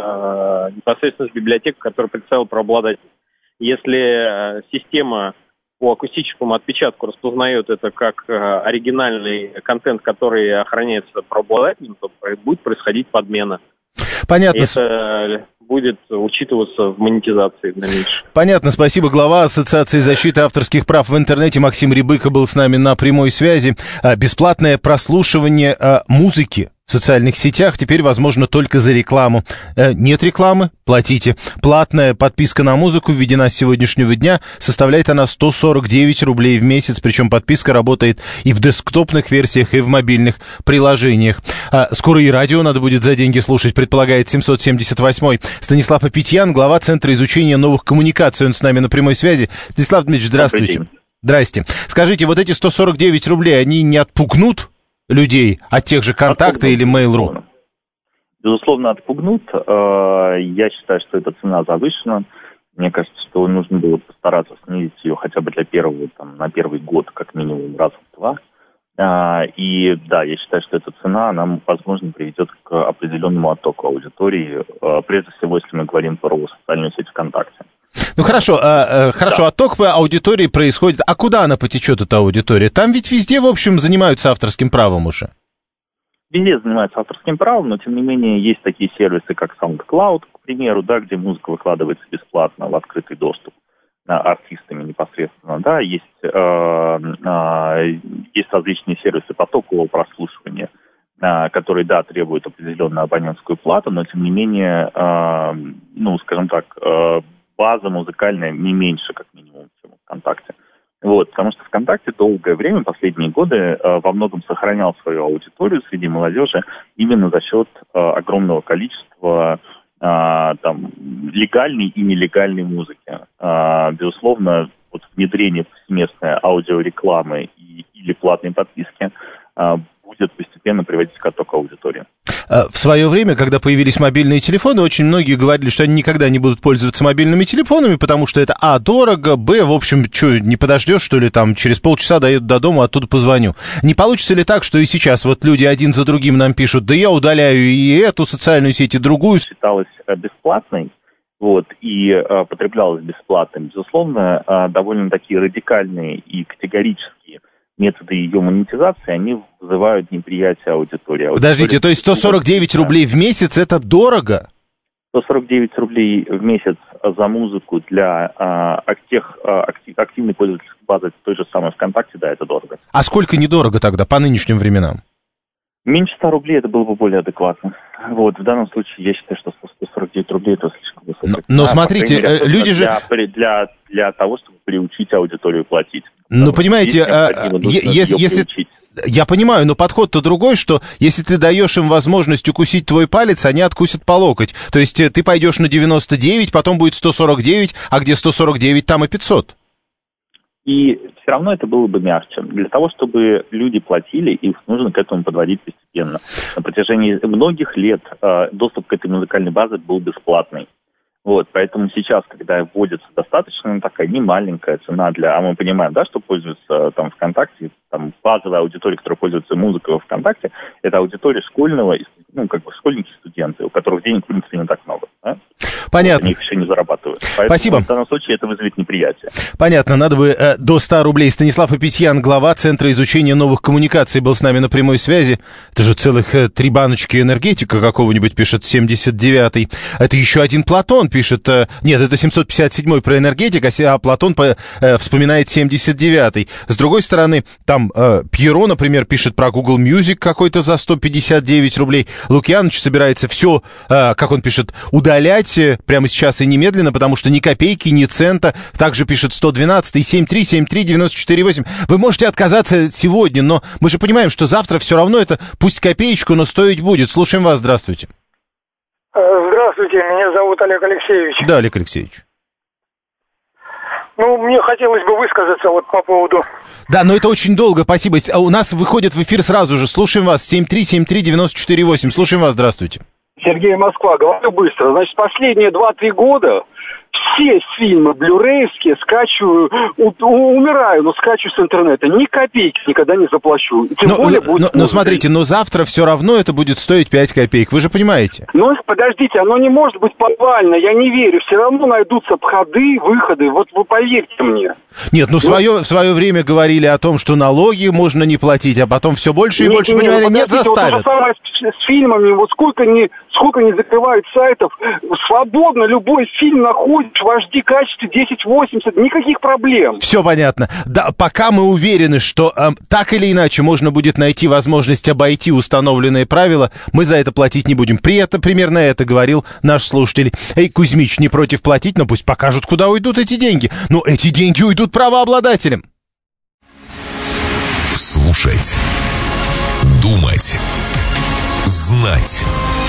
Speaker 11: э, непосредственно с библиотекой, которую представил правообладатель. Если э, система по акустическому отпечатку распознает это как э, оригинальный контент, который охраняется правообладателем, то будет происходить подмена.
Speaker 2: Понятно.
Speaker 11: Это будет учитываться в монетизации в дальнейшем.
Speaker 2: Понятно, спасибо. Глава Ассоциации защиты авторских прав в интернете Максим Рябыко был с нами на прямой связи. Бесплатное прослушивание музыки в социальных сетях теперь возможно только за рекламу. Нет рекламы? Платите. Платная подписка на музыку введена с сегодняшнего дня. Составляет она сто сорок девять рублей в месяц. Причем подписка работает и в десктопных версиях, и в мобильных приложениях. А скоро и радио надо будет за деньги слушать, предполагает семьсот семьдесят восьмой. Станислав Апетьян, глава Центра изучения новых коммуникаций. Он с нами на прямой связи. Станислав Дмитриевич, здравствуйте. Здрасте. Скажите, вот эти сто сорок девять рублей, они не отпугнут людей от тех же «Контакта» или Mail.ru?
Speaker 12: Безусловно, отпугнут. Я считаю, что эта цена завышена. Мне кажется, что нужно было постараться снизить ее хотя бы для первого, там, на первый год, как минимум, раза в два. И да, я считаю, что эта цена, она, возможно, приведет к определенному оттоку аудитории, прежде всего, если мы говорим про социальную сеть ВКонтакте.
Speaker 2: Ну хорошо, а, хорошо, да. Отток аудитории происходит. А куда она потечет, эта аудитория? Там ведь везде, в общем, занимаются авторским правом уже.
Speaker 12: Везде занимаются авторским правом, но, тем не менее, есть такие сервисы, как SoundCloud, к примеру, да, где музыка выкладывается бесплатно в открытый доступ артистами непосредственно, да, есть, э, э, есть различные сервисы потокового прослушивания, э, которые, да, требуют определенную абонентскую плату, но, тем не менее, э, ну, скажем так, э, база музыкальная не меньше, как минимум, чем в ВКонтакте. Вот, потому что ВКонтакте долгое время, последние годы, э, во многом сохранял свою аудиторию среди молодежи именно за счет э, огромного количества э, там, легальной и нелегальной музыки. Э, безусловно, вот внедрение повсеместной аудиорекламы и, или платной подписки э, будет постепенно приводить к оттоку аудитории.
Speaker 2: В свое время, когда появились мобильные телефоны, очень многие говорили, что они никогда не будут пользоваться мобильными телефонами, потому что это, а, дорого, б, в общем, что, не подождешь, что ли, там, через полчаса доеду до дома, оттуда позвоню. Не получится ли так, что и сейчас вот люди один за другим нам пишут, да я удаляю и эту социальную сеть, и другую?
Speaker 12: Считалось бесплатной, вот, и э, потреблялось бесплатным. Безусловно, э, довольно такие радикальные и категорические методы ее монетизации, они вызывают неприятие аудитории.
Speaker 2: Подождите, то есть сто сорок девять рублей в месяц — это дорого?
Speaker 12: сто сорок девять рублей в месяц за музыку для а, тех а, активной пользовательской базы той же самой ВКонтакте, да, это дорого.
Speaker 2: А сколько недорого тогда по нынешним временам?
Speaker 12: Меньше ста рублей это было бы более адекватно. Вот, в данном случае я считаю, что сто сорок девять рублей это слишком высоко.
Speaker 2: Но, но смотрите, мере, люди же...
Speaker 12: Для, для, для того, чтобы приучить аудиторию платить.
Speaker 2: Ну, понимаете, а, если... если... Я понимаю, но подход-то другой, что если ты даешь им возможность укусить твой палец, они откусят по локоть. То есть ты пойдешь на девяносто девять, потом будет сто сорок девять, а где сто сорок девять, там и пятьсот.
Speaker 12: И все равно это было бы мягче. Для того, чтобы люди платили, их нужно к этому подводить постепенно. На протяжении многих лет э, доступ к этой музыкальной базе был бесплатный. Вот, поэтому сейчас, когда вводится достаточно такая немаленькая цена для... А мы понимаем, да, что пользуется там ВКонтакте, там базовая аудитория, которая пользуется музыкой во ВКонтакте, это аудитория школьного, ну, как бы школьники и студенты, у которых денег, в принципе, не так много. Да?
Speaker 2: Понятно.
Speaker 12: Они их еще не зарабатывают. Поэтому
Speaker 2: спасибо.
Speaker 12: В данном случае это вызовет неприятие.
Speaker 2: Понятно, надо бы э, до ста рублей. Станислав Апетьян, глава Центра изучения новых коммуникаций, был с нами на прямой связи. Это же целых э, три баночки энергетика какого-нибудь, пишет семьдесят девятый. Это еще один Платон пишет. Э, нет, это семьсот пятьдесят седьмой про энергетик, а Платон по, э, вспоминает семьдесят девятый. С другой стороны, там э, Пьеро, например, пишет про Google Music какой-то за сто пятьдесят девять рублей. Лукьяныч собирается все, э, как он пишет, удалять э, прямо сейчас и немедленно, потому что ни копейки, ни цента. Также пишет сто двенадцать и семь три семь три девяносто четыре восемь. Вы можете отказаться сегодня, но мы же понимаем, что завтра все равно это пусть копеечку, но стоить будет. Слушаем вас, здравствуйте.
Speaker 13: Здравствуйте, меня зовут Олег Алексеевич.
Speaker 2: Да, Олег Алексеевич.
Speaker 13: Ну, мне хотелось бы высказаться вот по поводу...
Speaker 2: Да, но это очень долго, спасибо. У нас выходит в эфир сразу же. Слушаем вас. семь три семь три девяносто четыре восемь. Слушаем вас, здравствуйте.
Speaker 14: Сергей, Москва. Говорю быстро. Значит, последние два-три года все фильмы блюреевские скачиваю, у, у, умираю, но скачиваю с интернета. Ни копейки никогда не заплачу. Тем
Speaker 2: но,
Speaker 14: более
Speaker 2: но,
Speaker 14: будет...
Speaker 2: Но, но смотрите, но завтра все равно это будет стоить пять копеек, вы же понимаете?
Speaker 14: Ну, подождите, оно не может быть повально, я не верю. Все равно найдутся входы, выходы, вот вы поверьте мне.
Speaker 2: Нет, ну, в свое, в свое время говорили о том, что налоги можно не платить, а потом все больше и
Speaker 14: нет,
Speaker 2: больше,
Speaker 14: нет,
Speaker 2: понимали, нет, заставят.
Speaker 14: Вот то же самое с, с фильмами, вот сколько не, сколько не закрывают сайтов, свободно любой фильм находишь в эйч ди-качестве десять восемьдесят, никаких проблем.
Speaker 2: Все понятно. Да, пока мы уверены, что э, так или иначе можно будет найти возможность обойти установленные правила, мы за это платить не будем. При этом примерно это говорил наш слушатель. Эй, Кузьмич, не против платить, но пусть покажут, куда уйдут эти деньги. Но эти деньги уйдут правообладателям.
Speaker 1: Слушать. Думать. Знать.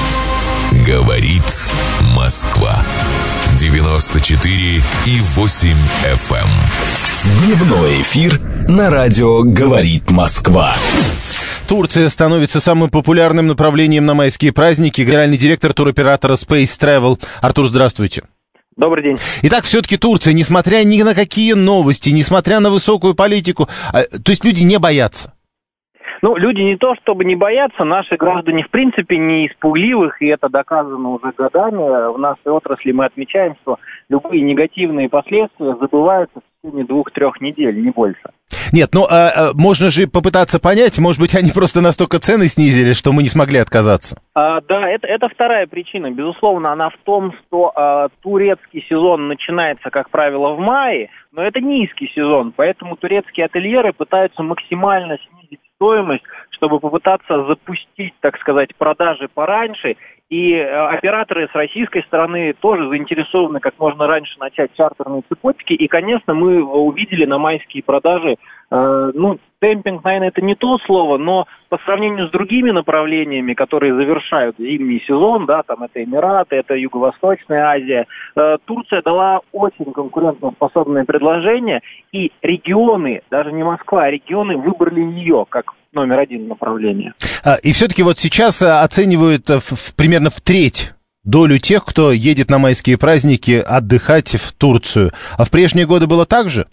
Speaker 1: Говорит Москва. девяносто четыре и восемь эф эм. Дневной эфир на радио «Говорит Москва».
Speaker 2: Турция становится самым популярным направлением на майские праздники. Генеральный директор туроператора Space Travel. Артур, здравствуйте.
Speaker 15: Добрый день.
Speaker 2: Итак, все-таки Турция, несмотря ни на какие новости, несмотря на высокую политику, то есть люди не боятся?
Speaker 15: Ну, люди не то чтобы не боятся, наши граждане в принципе не из пугливых, и это доказано уже годами. В нашей отрасли мы отмечаем, что любые негативные последствия забываются в течение двух-трех недель, не больше.
Speaker 2: Нет, ну, а, а, можно же попытаться понять, может быть, они просто настолько цены снизили, что мы не смогли отказаться.
Speaker 15: А, да, это, это вторая причина. Безусловно, она в том, что а, турецкий сезон начинается, как правило, в мае, но это низкий сезон, поэтому турецкие ательеры пытаются максимально снизить стоимость, чтобы попытаться запустить, так сказать, продажи пораньше. И э, операторы с российской стороны тоже заинтересованы как можно раньше начать чартерные цепочки. И, конечно, мы увидели на майские продажи, э, ну, темпинг, наверное, это не то слово, но по сравнению с другими направлениями, которые завершают зимний сезон, да, там это Эмираты, это Юго-Восточная Азия, э, Турция дала очень конкурентоспособное предложение, и регионы, даже не Москва, а регионы выбрали ее как номер один направление.
Speaker 2: И все-таки вот сейчас оценивают в, в, примерно в треть долю тех, кто едет на майские праздники отдыхать в Турцию. А в прежние годы было так же?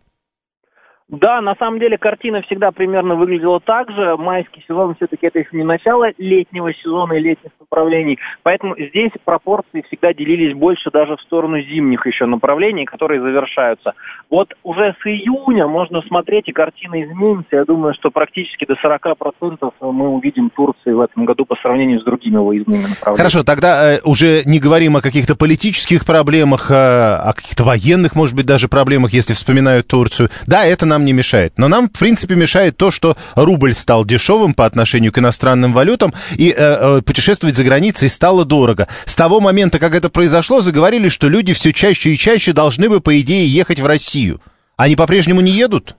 Speaker 15: Да, на самом деле картина всегда примерно выглядела так же. Майский сезон все-таки это не начало летнего сезона и летних направлений. Поэтому здесь пропорции всегда делились больше даже в сторону зимних еще направлений, которые завершаются. Вот уже с июня можно смотреть, и картина изменится. Я думаю, что практически до сорок процентов мы увидим Турции в этом году по сравнению с другими выездными направлениями.
Speaker 2: Хорошо, тогда э, уже не говорим о каких-то политических проблемах, э, о каких-то военных, может быть, даже проблемах, если вспоминают Турцию. Да, это нам не мешает. Но нам, в принципе, мешает то, что рубль стал дешевым по отношению к иностранным валютам, и э, э, путешествовать за границей стало дорого. С того момента, как это произошло, заговорили, что люди все чаще и чаще должны бы, по идее, ехать в Россию. Они по-прежнему не едут?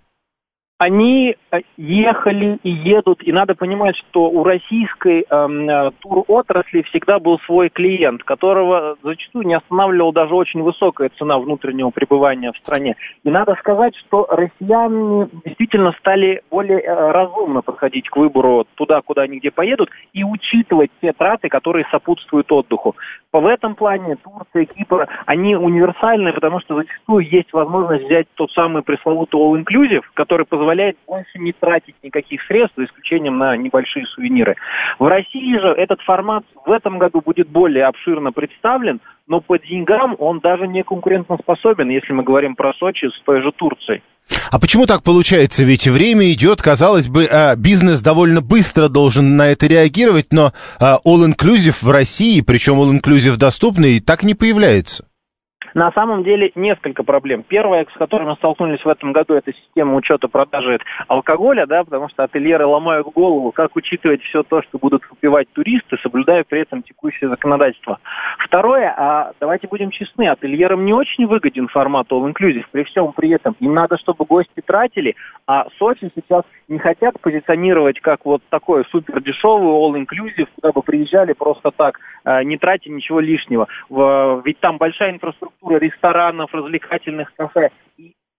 Speaker 15: Они ехали и едут, и надо понимать, что у российской э, туротрасли всегда был свой клиент, которого зачастую не останавливала даже очень высокая цена внутреннего пребывания в стране. И надо сказать, что россияне действительно стали более э, разумно подходить к выбору туда, куда они где поедут, и учитывать те траты, которые сопутствуют отдыху. В этом плане Турция, Кипр, они универсальны, потому что зачастую есть возможность взять тот самый пресловутый all-inclusive, который позволяет больше не тратить никаких средств, за исключением на небольшие сувениры. В России же этот формат в этом году будет более обширно представлен, но по деньгам он даже не конкурентоспособен, если мы говорим про Сочи с той же Турцией.
Speaker 2: А почему так получается? Ведь время идет, казалось бы, бизнес довольно быстро должен на это реагировать, но all-inclusive в России, причем all-inclusive доступный, так не появляется.
Speaker 15: На самом деле несколько проблем. Первая, с которой мы столкнулись в этом году, это система учета продажи алкоголя, да, потому что ательеры ломают голову, как учитывать все то, что будут выпивать туристы, соблюдая при этом текущее законодательство. Второе, а давайте будем честны, ательерам не очень выгоден формат all-inclusive, при всем при этом им надо, чтобы гости тратили, а Сочи сейчас не хотят позиционировать как вот такой супер дешевый all-inclusive, куда бы приезжали просто так, не тратя ничего лишнего. Ведь там большая инфраструктура ресторанов, развлекательных кафе. И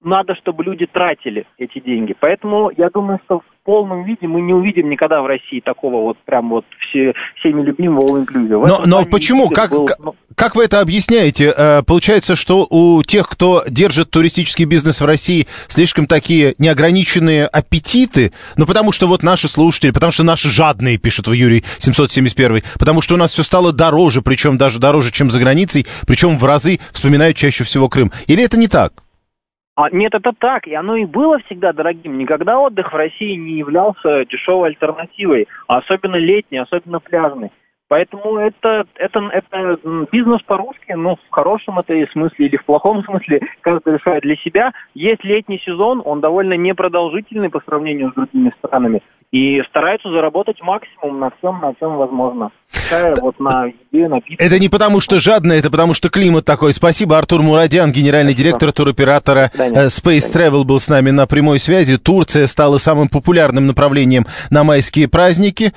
Speaker 15: надо, чтобы люди тратили эти деньги. Поэтому я думаю, что в полном виде мы не увидим никогда в России такого вот прям вот все, всеми любимого all-inclusive.
Speaker 2: Но, но почему? Как, был, ну... как вы это объясняете? Получается, что у тех, кто держит туристический бизнес в России, слишком такие неограниченные аппетиты? Ну, потому что вот наши слушатели, потому что наши жадные, пишет в Юрий семьсот семьдесят один, потому что у нас все стало дороже, причем даже дороже, чем за границей, причем в разы вспоминают чаще всего Крым. Или это не так?
Speaker 15: А, нет, это так, и оно и было всегда дорогим. Никогда отдых в России не являлся дешевой альтернативой, особенно летний, особенно пляжный. Поэтому это, это, это бизнес по-русски, ну, в хорошем это и смысле или в плохом смысле, каждый решает для себя. Есть летний сезон, он довольно непродолжительный по сравнению с другими странами, и стараются заработать максимум на всем, на чем возможно. Вот на еде, напитках.
Speaker 2: Это не потому, что жадно, это потому, что климат такой. Спасибо, Артур Мурадян, генеральный Спасибо. директор туроператора Space Travel, был с нами на прямой связи. Турция стала самым популярным направлением на майские праздники.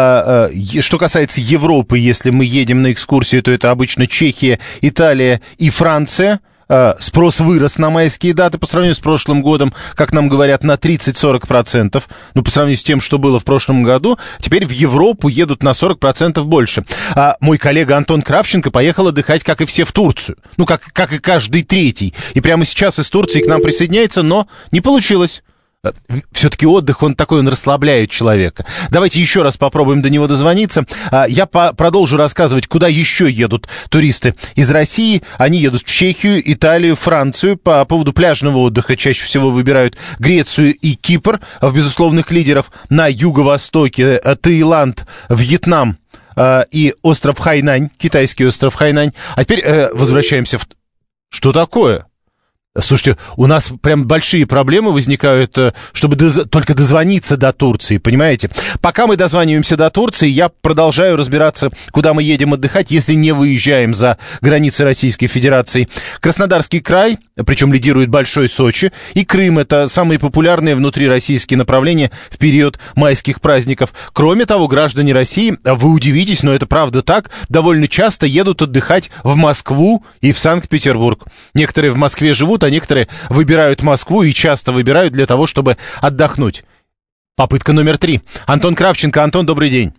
Speaker 2: Что касается Европы, если мы едем на экскурсию, то это обычно Чехия, Италия и Франция. Спрос вырос на майские даты по сравнению с прошлым годом, как нам говорят, на тридцать-сорок процентов. Ну, по сравнению с тем, что было в прошлом году, теперь в Европу едут на сорок процентов больше. А мой коллега Антон Кравченко поехал отдыхать, как и все, в Турцию. Ну, как, как и каждый третий. И прямо сейчас из Турции к нам присоединяется, но не получилось. Все-таки отдых, он такой, он расслабляет человека. Давайте еще раз попробуем до него дозвониться. Я по- продолжу рассказывать, куда еще едут туристы из России. Они едут в Чехию, Италию, Францию. По поводу пляжного отдыха чаще всего выбирают Грецию и Кипр. В безусловных лидеров на юго-востоке Таиланд, Вьетнам и остров Хайнань, китайский остров Хайнань. А теперь э, возвращаемся в... Что такое? Слушайте, у нас прям большие проблемы возникают, чтобы доз... только дозвониться до Турции, понимаете? Пока мы дозваниваемся до Турции, я продолжаю разбираться, куда мы едем отдыхать, если не выезжаем за границы Российской Федерации. Краснодарский край, причем лидирует Большой Сочи, и Крым — это самые популярные внутрироссийские направления в период майских праздников. Кроме того, граждане России, вы удивитесь, но это правда так, довольно часто едут отдыхать в Москву и в Санкт-Петербург. Некоторые в Москве живут, а некоторые выбирают Москву и часто выбирают для того, чтобы отдохнуть. Попытка номер три. Антон Кравченко. Антон, добрый день.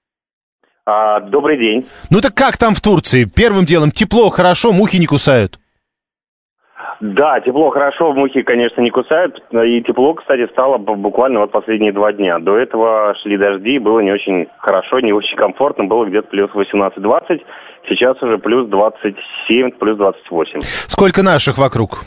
Speaker 16: А, добрый день.
Speaker 2: Ну так как там в Турции? Первым делом, тепло, хорошо, мухи не кусают?
Speaker 16: Да, тепло, хорошо, мухи, конечно, не кусают. И тепло, кстати, стало буквально вот последние два дня. До этого шли дожди, было не очень хорошо, не очень комфортно, было где-то плюс восемнадцать-двадцать. Сейчас уже плюс двадцать семь, плюс двадцать восемь.
Speaker 2: Сколько наших вокруг?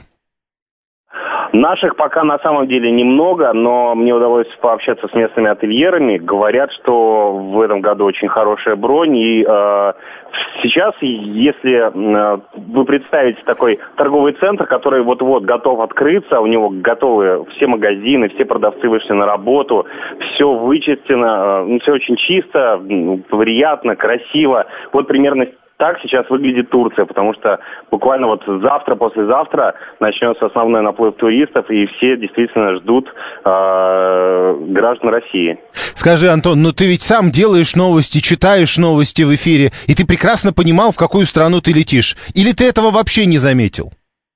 Speaker 16: Наших пока на самом деле немного, но мне удалось пообщаться с местными ательерами. Говорят, что в этом году очень хорошая бронь. И э, сейчас, если э, вы представите такой торговый центр, который вот-вот готов открыться, у него готовы все магазины, все продавцы вышли на работу, все вычистено, э, все очень чисто, приятно, красиво. Вот примерно так сейчас выглядит Турция, потому что буквально вот завтра, послезавтра начнется основной наплыв туристов, и все действительно ждут э, граждан России.
Speaker 2: Скажи, Антон, ну ты ведь сам делаешь новости, читаешь новости в эфире, и ты прекрасно понимал, в какую страну ты летишь. Или ты этого вообще не заметил?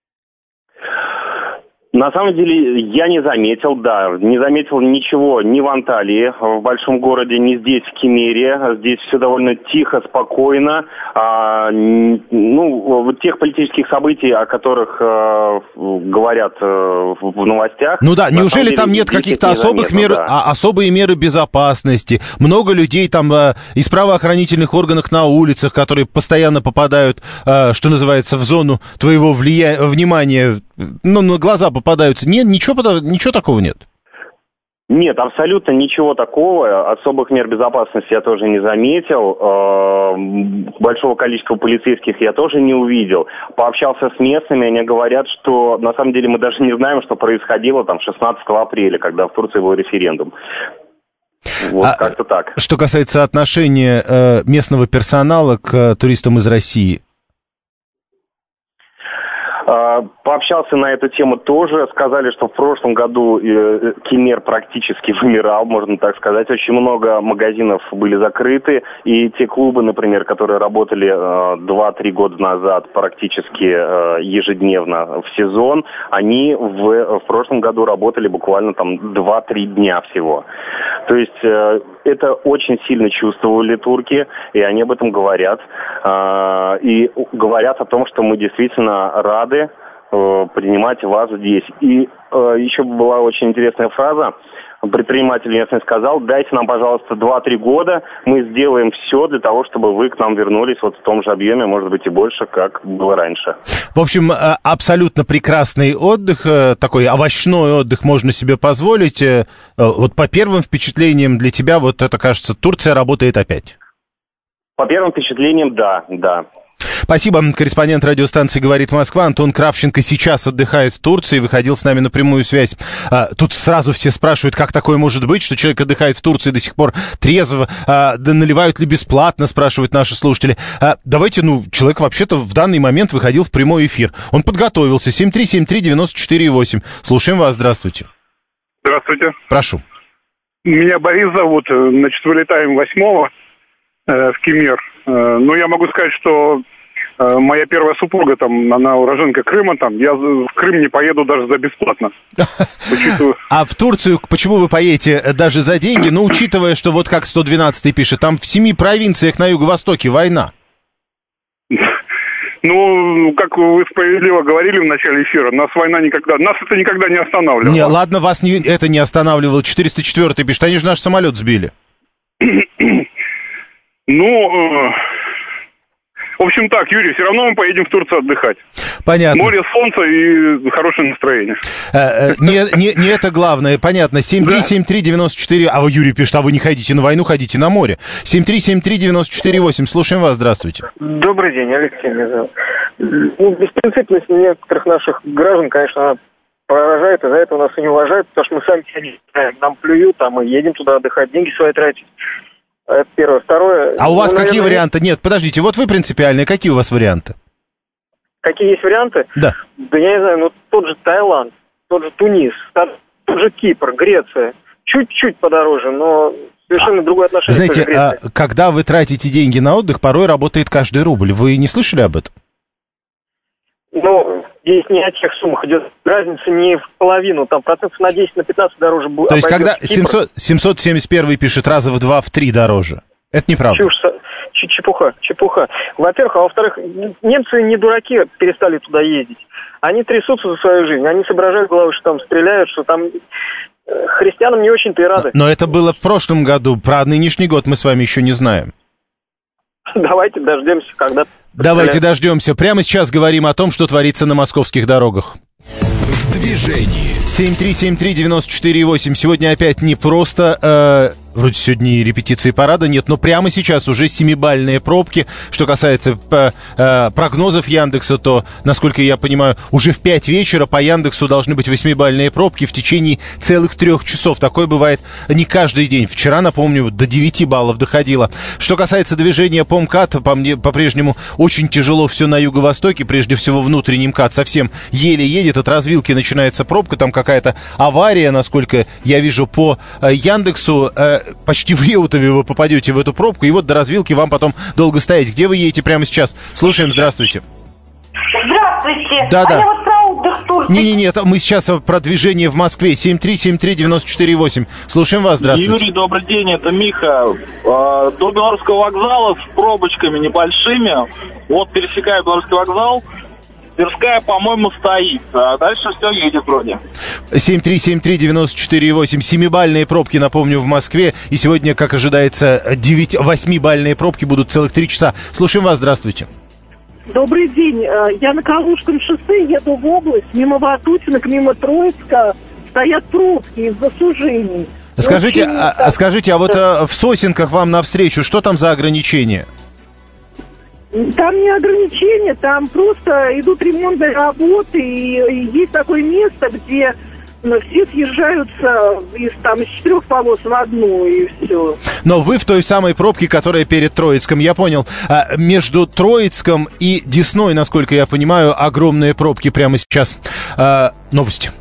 Speaker 16: На самом деле я не заметил, да, не заметил ничего ни в Анталии, в большом городе, ни здесь, в Кемере. Здесь все довольно тихо, спокойно. А, ну, вот тех политических событий, о которых а, говорят а, в новостях...
Speaker 2: Ну да, неужели
Speaker 16: деле,
Speaker 2: там нет каких-то особых
Speaker 16: заметно,
Speaker 2: мер,
Speaker 16: да.
Speaker 2: а, особые меры безопасности? Много людей там а, из правоохранительных органов на улицах, которые постоянно попадают, а, что называется, в зону твоего влия... внимания, ну, на глаза попадаются. Нет, ничего, ничего такого нет?
Speaker 16: Нет, абсолютно ничего такого. Особых мер безопасности я тоже не заметил. Большого количества полицейских я тоже не увидел. Пообщался с местными, они говорят, что на самом деле мы даже не знаем, что происходило там шестнадцатого апреля, когда в Турции был референдум. Вот а как-то так.
Speaker 2: Что касается отношения э, местного персонала к э, туристам из России?
Speaker 16: Пообщался на эту тему тоже. Сказали, что в прошлом году Кемер практически вымирал, можно так сказать. Очень много магазинов были закрыты. И те клубы, например, которые работали два-три года назад практически ежедневно в сезон, они в, в прошлом году работали буквально там два-три дня всего. То есть это очень сильно чувствовали турки, и они об этом говорят. И говорят о том, что мы действительно рады принимать вас здесь. И еще была очень интересная фраза. Предприниматель местный сказал: дайте нам, пожалуйста, два-три года, мы сделаем все для того, чтобы вы к нам вернулись вот в том же объеме, может быть, и больше, как было раньше.
Speaker 2: В общем, абсолютно прекрасный отдых, такой овощной отдых можно себе позволить. Вот по первым впечатлениям для тебя, вот это, кажется, Турция работает опять.
Speaker 16: По первым впечатлениям, да, да.
Speaker 2: Спасибо. Корреспондент радиостанции «Говорит Москва» Антон Кравченко сейчас отдыхает в Турции, выходил с нами на прямую связь. А, тут сразу все спрашивают, как такое может быть, что человек отдыхает в Турции до сих пор трезво, а, да наливают ли бесплатно, спрашивают наши слушатели. А, давайте, ну, человек вообще-то в данный момент выходил в прямой эфир. Он подготовился. семь три семь три девять четыре восемь. Слушаем вас. Здравствуйте.
Speaker 17: Здравствуйте.
Speaker 2: Прошу.
Speaker 17: Меня Борис зовут. Значит, вылетаем восьмого э, в Кемер. Э, ну, я могу сказать, что моя первая супруга, там, она уроженка Крыма, там, я в Крым не поеду даже за бесплатно.
Speaker 2: А в Турцию почему вы поедете даже за деньги? Ну, учитывая, что вот как сто двенадцатый пишет, там в семи провинциях на юго-востоке война.
Speaker 17: Ну, как вы справедливо говорили в начале эфира, нас война никогда, нас это никогда не останавливало.
Speaker 2: Не, ладно, вас не, это не останавливало. четыреста четвёртый пишет, они же наш самолет сбили.
Speaker 17: Ну... В общем так, Юрий, все равно мы поедем в Турцию отдыхать.
Speaker 2: Понятно.
Speaker 17: Море, солнце и хорошее настроение.
Speaker 2: Не, не, не это главное, понятно. семь три семь три девять четыре... А вы, Юрий, пишет, а вы не ходите на войну, ходите на море. семь три семь три девять четыре восемь. Слушаем вас, здравствуйте.
Speaker 18: Добрый день, Алексей меня зовут. Ну, беспринципность некоторых наших граждан, конечно, поражает, и за это у нас и не уважают, потому что мы сами себя не знаем. Нам плюют, а мы едем туда отдыхать, деньги свои тратить. Это первое. Второе...
Speaker 2: А у вас
Speaker 18: ну,
Speaker 2: какие
Speaker 18: наверное,
Speaker 2: варианты? Нет, подождите, вот вы принципиальные, какие у вас варианты?
Speaker 18: Какие есть варианты?
Speaker 2: Да.
Speaker 18: Да я не знаю, ну тот же Таиланд, тот же Тунис, тот же Кипр, Греция. Чуть-чуть подороже, но совершенно а, другое отношение.
Speaker 2: Знаете, а, когда вы тратите деньги на отдых, порой работает каждый рубль. Вы не слышали об этом?
Speaker 18: Ну, здесь не о тех суммах идет. Разница не в половину, там процентов на десять, на пятнадцать дороже будет.
Speaker 2: То есть, когда семьсот, семьсот семьдесят один пишет раза в два, в три дороже. Это неправда.
Speaker 18: Чушь, чепуха, чепуха. Во-первых, а во-вторых, немцы не дураки перестали туда ездить. Они трясутся за свою жизнь, они соображают головой, что там стреляют, что там христианам не очень-то и рады.
Speaker 2: Но это было в прошлом году, про нынешний год мы с вами еще не знаем.
Speaker 18: Давайте дождемся, когда...
Speaker 2: Давайте дождемся. Прямо сейчас говорим о том, что творится на московских дорогах.
Speaker 1: В движении.
Speaker 2: семь три семь три девять четыре восемь. Сегодня опять не просто... Э, вроде сегодня и репетиции парада нет, но прямо сейчас уже семибальные пробки. Что касается э, э, прогнозов Яндекса, то, насколько я понимаю, уже в пять вечера по Яндексу должны быть восьмибальные пробки в течение целых трех часов. Такое бывает не каждый день. Вчера, напомню, до девяти баллов доходило. Что касается движения по МКАД, по мне, по-прежнему очень тяжело все на юго-востоке. Прежде всего, внутренний МКАД совсем еле едет. От развилки начинается пробка, там какая-то авария, насколько я вижу по э, Яндексу. Э, почти в Реутове вы попадете в эту пробку, и вот до развилки вам потом долго стоять. Где вы едете прямо сейчас? Слушаем, здравствуйте.
Speaker 19: Здравствуйте.
Speaker 2: Да,
Speaker 19: а
Speaker 2: да.
Speaker 19: я вот про отдых в Турции.
Speaker 2: Не-не-не, мы сейчас про движение в Москве. семь три семь три девять четыре восемь. Слушаем вас, здравствуйте.
Speaker 20: Юрий, добрый день, это Миха. До Белорусского вокзала с пробочками небольшими. Вот пересекаю Белорусский вокзал. Тверская, по-моему, стоит. А дальше все едет вроде.
Speaker 2: семь три семь три девять четыре восемь. Семибальные пробки, напомню, в Москве. И сегодня, как ожидается, девять, восьмибальные пробки будут целых три часа. Слушаем вас, здравствуйте.
Speaker 19: Добрый день. Я на Калужском шоссе еду в область. Мимо Ватутинок, мимо Троицка стоят пробки из-за сужений.
Speaker 2: Скажите, а, так... скажите, а вот а, в Сосенках вам навстречу, что там за ограничения?
Speaker 19: Там не ограничения, там просто идут ремонтные работы, и есть такое место, где Но все съезжаются из, там, из четырех полос в одну, и все.
Speaker 2: Но вы в той самой пробке, которая перед Троицком, я понял. А между Троицком и Десной, насколько я понимаю, огромные пробки прямо сейчас. А, новости.